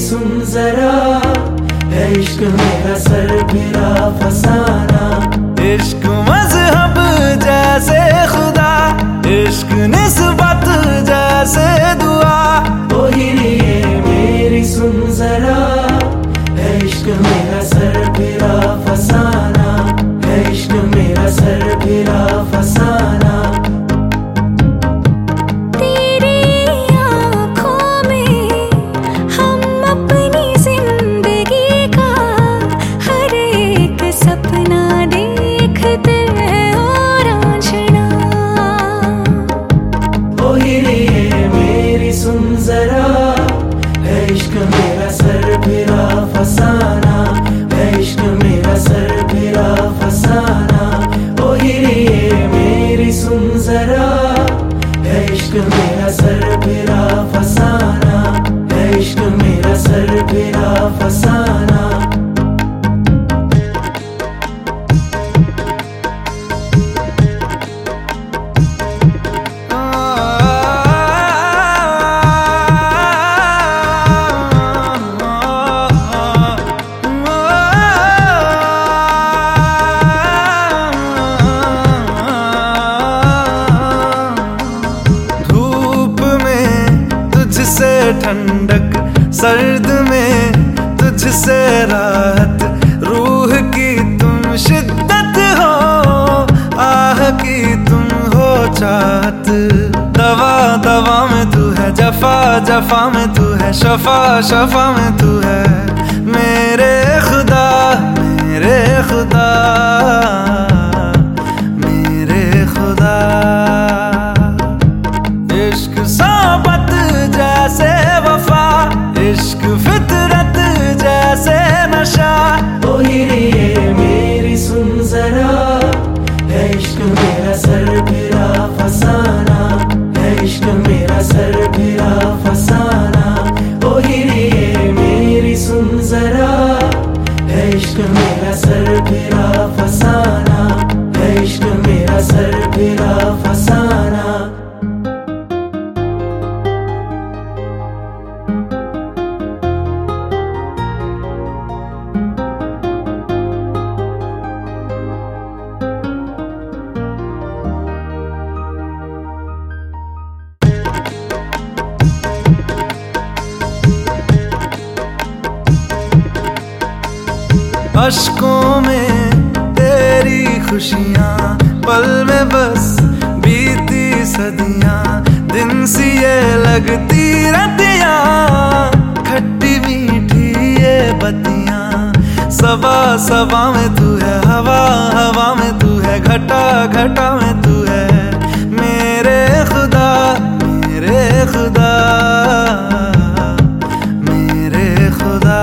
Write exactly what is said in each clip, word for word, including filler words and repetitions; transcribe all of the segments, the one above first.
सुन जरा, है इश्क मेरा सर फिरा फसाना। इश्क मजहब जैसे खुदा, इश्क निस्बत जैसे दुआ। ओ हिरिए मेरी सुन जरा, है इश्क मेरा सर फिरा फसाना, है इश्क मेरा सर फिरा फसाना। सुन जरा, है इश्क मेरा सर फिरा फसाना, है इश्क मेरा सर फिरा फसाना। ओ हिरिए मेरी सुन जरा, है इश्क मेरा सर फिरा फसाना, है इश्क मेरा सर फिरा फसाना। तुझसे ठंडक, सर्द में तुझसे राहत, रूह की तुम शिद्दत हो, आह की तुम हो चाहत। दवा दवा में तू है, जफा जफा में तू है, शफा शफा में तू है। मेरे खुदा मेरे खुदा मेरे खुदा, इश्क सोबत जैसे वफा, इश्क फितरत जैसे नशा। ओ हिरिए मेरी सुन जरा, है इश्क मेरा सर फिरा फसाना, है इश्क मेरा सर फिरा फसाना। ओ हिरिए मेरी सुन जरा, है इश्क मेरा सर फिरा फसाना, है इश्क मेरा सर फिरा फसाना। अश्कों में तेरी खुशियाँ, पल में बस बीती सदियाँ, दिन सी ये लगती रतियाँ, खट्टी मीठी ये बतियाँ। सबा सबा में तू है, हवा हवा में तू है, घटा घटा में तू है। मेरे खुदा मेरे खुदा मेरे खुदा,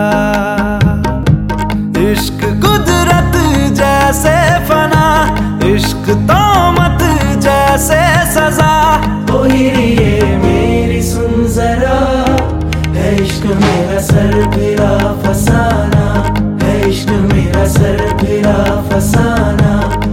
इश्क कुदरत जैसे फना, इश्क तोमत जैसे सजा। ओ हिरिए मेरी सुन जरा, है इश्क मेरा सर फिरा फसाना, है इश्क मेरा सर फिरा फसाना।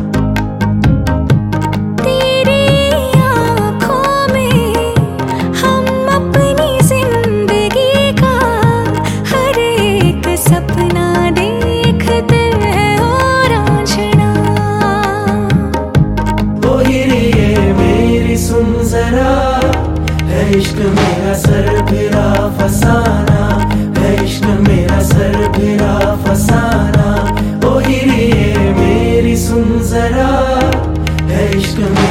सुन जरा, है इश्क मेरा सर फिरा फसाना, है इश्क मेरा सर फिरा फसाना। ओ हिरिए मेरी सुन जरा, है इश्क